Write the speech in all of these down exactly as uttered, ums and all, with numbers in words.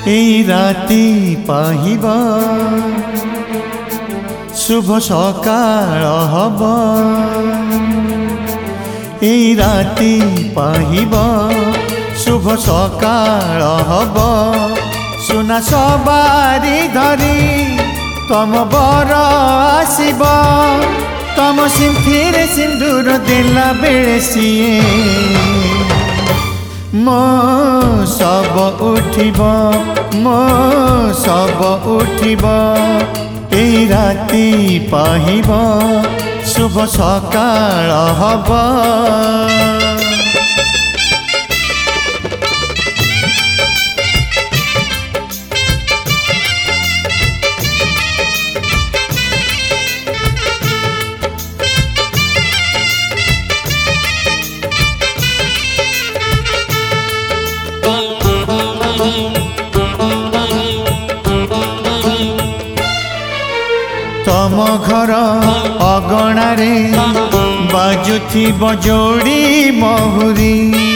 এই রাতি পাহিব শুভ সকাল হব এই রাতি পাহিব শুভ সকাল হব সুনা সবারি ধরি তম বর আসিব তম সিন্থিরে সিন্দুর দেলা বেড়ে সিয়ে মো সব উঠিব মো সব উঠিব এই রাতি পাহিব শুভ সকাল হব तम घर अगणारे बाजुथिब जोड़ी महुरी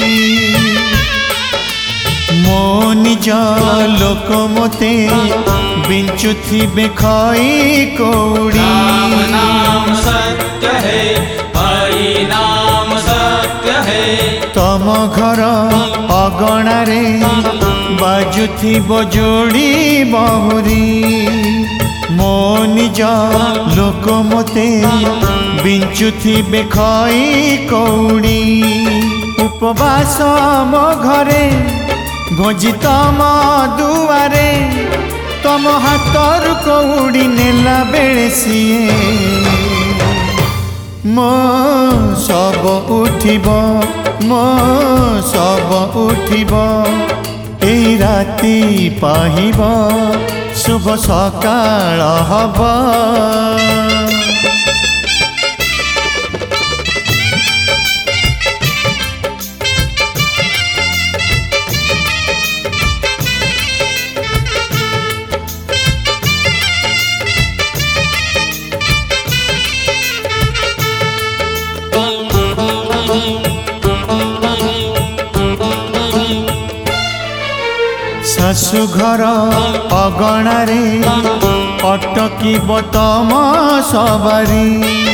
मो निज लोक मते बिंचुथिबे खई कौड़ी नाम सत्य है हरि नाम सत्य है तम घर अगणारे बाजुथिब जोड़ी महुरी मो निज लोक मते बिंचुथिबे खई कौड़ी उपवास मो घरे भोजी तम दुआरे तम हाथर कौड़ी नेला बेले सिए मो सब उठिब मो सब उठिब এই রাতি পাহিব শুভ সকাল হব शाशु घर अगणारे अटकीब तम सवारी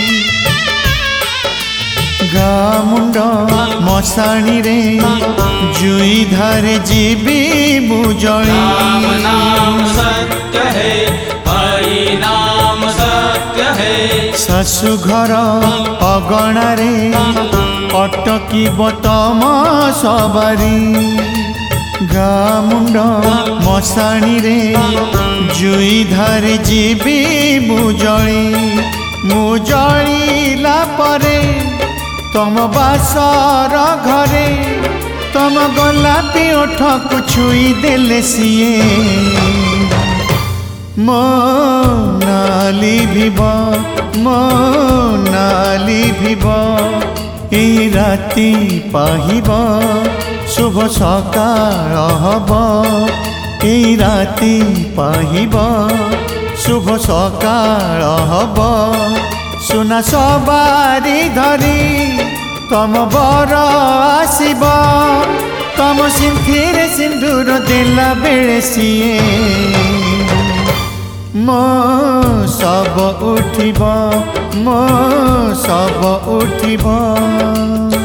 गा मुंड मशाणी रे जुई धारे जीवी मुजली नाम सत्य है हरि नाम सत्य है शाशु घर अगणारे अटकीब तम सवारी गा मुंड मशाणी रे जुई धारे जीवी मुजली मुजलिला परे तम बासर घरे तम गोलापी ओठकु छुई देले सिए मो नाली भिब मो नाली भिब এই রাতি পাহিব শুভ সকাল হব এই রাতি পাহিব শুভ সকাল হব সুনা সবারি ধরি তম বর আসিব তম সিন্থিরে সিন্দুর দেলা বেড়ে সিয়ে মো সব উঠিব মো সব উঠিব।